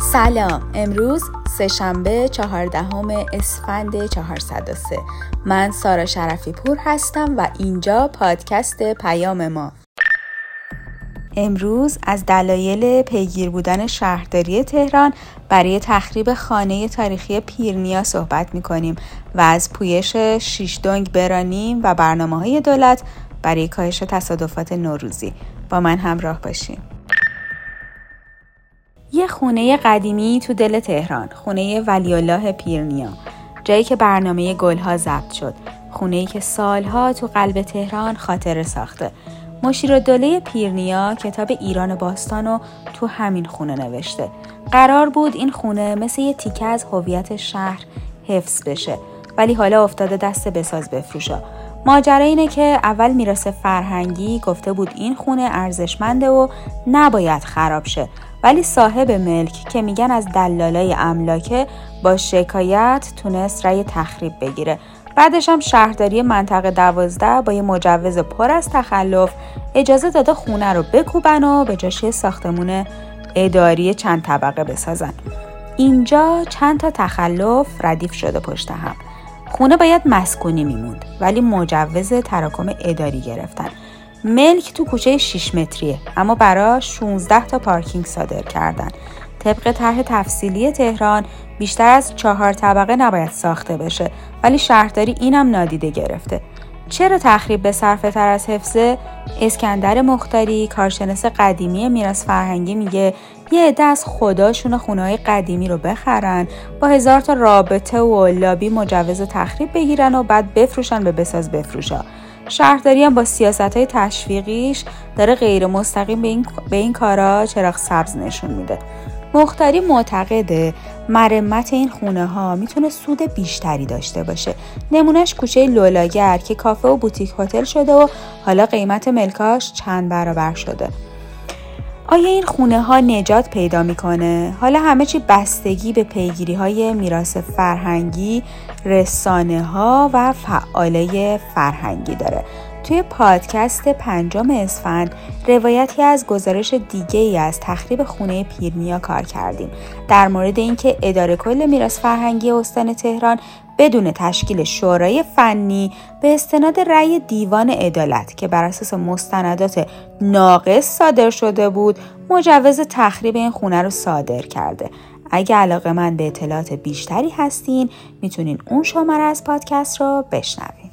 سلام، امروز سه‌شنبه 14 اسفند 403. من سارا شرفی پور هستم و اینجا پادکست پیام ما. امروز از دلایل پیگیر بودن شهرداری تهران برای تخریب خانه تاریخی پیرنیا صحبت می‌کنیم و از پویش شیش‌دنگ برانیم و برنامه‌های دولت برای کاهش تصادفات نوروزی. با من همراه باشیم. یه خونه قدیمی تو دل تهران، خونه ولی‌الله پیرنیا، جایی که برنامه گلها ضبط شد، خونه‌ای که سالها تو قلب تهران خاطره ساخته. مشیرالدوله پیرنیا کتاب ایران باستانو تو همین خونه نوشته. قرار بود این خونه مثل یه تیکه از هویت شهر حفظ بشه، ولی حالا افتاده دست بساز بفروشا. ماجرا اینه که اول میراث فرهنگی گفته بود این خونه ارزشمنده و نباید خراب شه، ولی صاحب ملک که میگن از دلالای املاکه با شکایت تونست رأی تخریب بگیره. بعدش هم شهرداری منطقه 12 با یه مجوز پر از تخلف اجازه داده خونه رو بکوبن و به جاش ساختمون اداری چند طبقه بسازن. اینجا چند تا تخلف ردیف شده پشت هم. خونه باید مسکونی میموند، ولی مجوز تراکم اداری گرفتن. ملک تو کوچه 6 متریه، اما براش 16 تا پارکینگ صادر کردن. طبق طرح تفصیلی تهران بیشتر از 4 طبقه نباید ساخته بشه، ولی شهرداری اینم نادیده گرفته. چرا تخریب به صرفه تر از حفظه؟ اسکندر مختاری، کارشناس قدیمی میراث فرهنگی، میگه یه عده از خداشون خونه‌های قدیمی رو بخرن، با 1000 تا رابطه و لابی مجوز تخریب بگیرن و بعد بفروشن به بساز بفروشا. شهرداری هم با سیاست‌های تشویقیش داره غیر مستقیم به این کارا چراغ سبز نشون میده. مختاری معتقده مرمت این خونه ها میتونه سود بیشتری داشته باشه. نمونهش کوچه لولاگر که کافه و بوتیک هتل شده و حالا قیمت ملکاش چند برابر شده. آیا این خونه ها نجات پیدا میکنه؟ حالا همه چی بستگی به پیگیری های میراث فرهنگی، رسانه ها و فعالای فرهنگی داره. توی پادکست 5 اسفند روایتی از گزارش دیگه‌ای از تخریب خونه پیرنیا کار کردیم، در مورد اینکه اداره کل میراث فرهنگی استان تهران بدون تشکیل شورای فنی به استناد رأی دیوان عدالت که بر اساس مستندات ناقص صادر شده بود مجوز تخریب این خونه رو صادر کرده. اگه علاقه‌مند به اطلاعات بیشتری هستین میتونین اون شماره از پادکست رو بشنوین.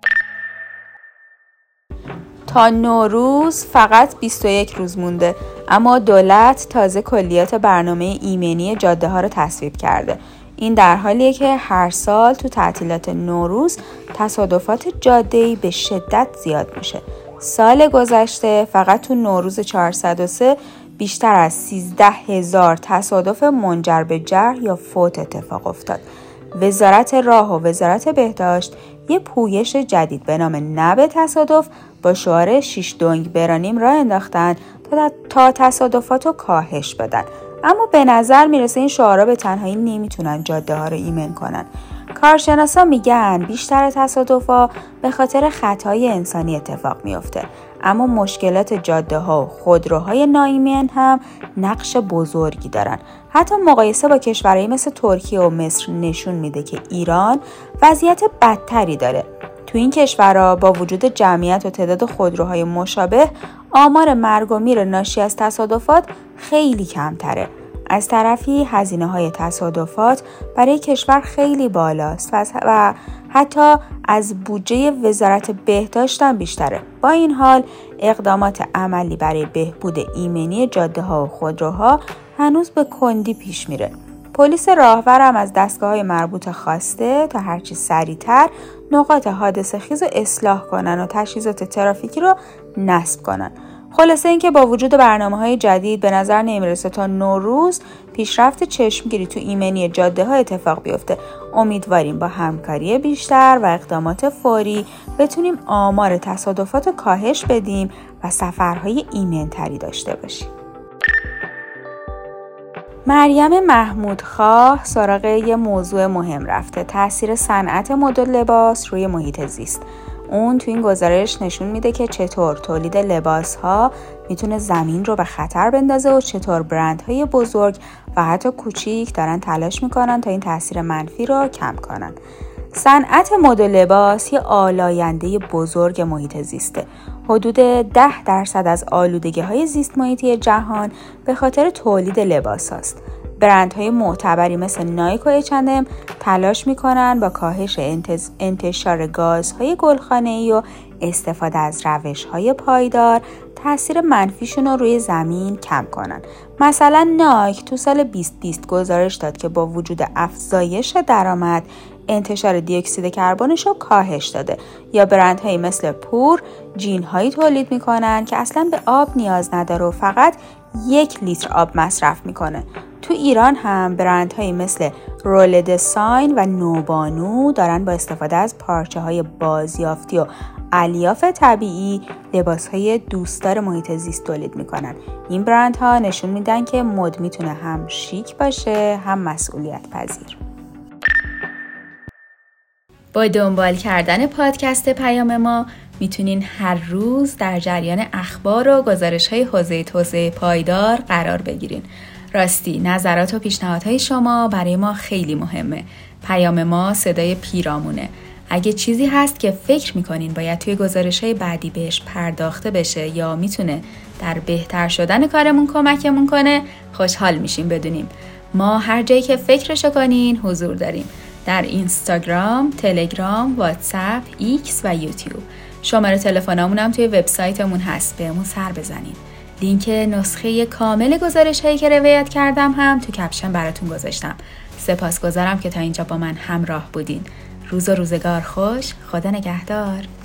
تا نوروز فقط 21 روز مونده، اما دولت تازه کلیات برنامه ایمنی جاده ها رو تصویب کرده. این در حالیه که هر سال تو تعطیلات نوروز تصادفات جاده‌ای به شدت زیاد میشه. سال گذشته فقط تو نوروز 403 بیشتر از 13,000 تصادف منجر به جرح یا فوت اتفاق افتاد. وزارت راه و وزارت بهداشت یه پویش جدید به نام نه تصادف با شعار 6 دنگ برانیم راه انداختن تا تصادفات رو کاهش بدن. اما به نظر میرسه این شعارها به تنهایی نمیتونن جاده ها رو ایمن کنن. کارشناسا میگن بیشتر تصادفا به خاطر خطای انسانی اتفاق میفته، اما مشکلات جاده ها و خودروهای ناایمن هم نقش بزرگی دارن. حتی مقایسه با کشورهایی مثل ترکیه و مصر نشون میده که ایران وضعیت بدتری داره. تو این کشورها با وجود جمعیت و تعداد خودروهای مشابه، آمار مرگ و میر ناشی از تصادفات خیلی کمتره. از طرفی هزینه‌های تصادفات برای کشور خیلی بالاست و حتی از بودجه وزارت بهداشت هم بیشتره. با این حال اقدامات عملی برای بهبود ایمنی جاده‌ها و خودروها هنوز به کندی پیش میره. پلیس راهور هم از دستگاه‌های مربوطه خواسته تا هرچی سریعتر نقاط حادثه خیز رو اصلاح کنن و تجهیزات ترافیکی رو نصب کنن. خلاصه اینکه با وجود برنامه‌های جدید به نظر نمیرسه تا نوروز پیشرفت چشمگیری تو ایمنی جاده‌ها اتفاق بیفته. امیدواریم با همکاری بیشتر و اقدامات فوری بتونیم آمار تصادفات رو کاهش بدیم و سفرهای ایمن‌تری داشته باشیم. مریم محمودخواه سراغ یه موضوع مهم رفته: تأثیر صنعت مد و لباس روی محیط زیست. اون تو این گزارش نشون میده که چطور تولید لباس‌ها میتونه زمین رو به خطر بندازه و چطور برندهای بزرگ و حتی کوچیک دارن تلاش میکنن تا این تاثیر منفی رو کم کنن. صنعت مد و لباس یه آلاینده بزرگ محیط زیسته. حدود 10% از آلودگی‌های زیست محیطی جهان به خاطر تولید لباس هاست. برندهای معتبری مثل نایک و H&M تلاش میکنن با کاهش انتشار گازهای گلخانه‌ای و استفاده از روش‌های پایدار تاثیر منفیشون رو روی زمین کم کنن. مثلا نایک تو سال 2020 گزارش داد که با وجود افزایش درآمد انتشار دی اکسید کربنش رو کاهش داده. یا برندهایی مثل پور جین‌هایی تولید میکنن که اصلا به آب نیاز نداره و فقط 1 لیتر آب مصرف میکنه. تو ایران هم برندهایی مثل رول دساین و نوبانو دارن با استفاده از پارچه‌های بازیافتی و الیاف طبیعی لباس‌های دوستدار محیط زیست تولید میکنن. این برندها نشون میدن که مد میتونه هم شیک باشه هم مسئولیت پذیر. با دنبال کردن پادکست پیام ما میتونین هر روز در جریان اخبار و گزارش‌های حوزه توسعه پایدار قرار بگیرین. راستی نظرات و پیشنهادهای شما برای ما خیلی مهمه. پیام ما صدای پیرامونه. اگه چیزی هست که فکر میکنین باید توی گزارش‌های بعدی بهش پرداخته بشه یا میتونه در بهتر شدن کارمون کمکمون کنه، خوشحال میشیم بدونیم. ما هر جایی که فکرشو کنین حضور داریم. در اینستاگرام، تلگرام، واتساپ، ایکس و یوتیوب. شماره تلفنمون هم توی وبسایتمون هست، بهمون سر بزنین. لینک نسخه کامل گزارش‌هایی که روایت کردم هم تو کپشن براتون گذاشتم. سپاسگزارم که تا اینجا با من همراه بودین. روز و روزگار خوش. خدا نگهدار.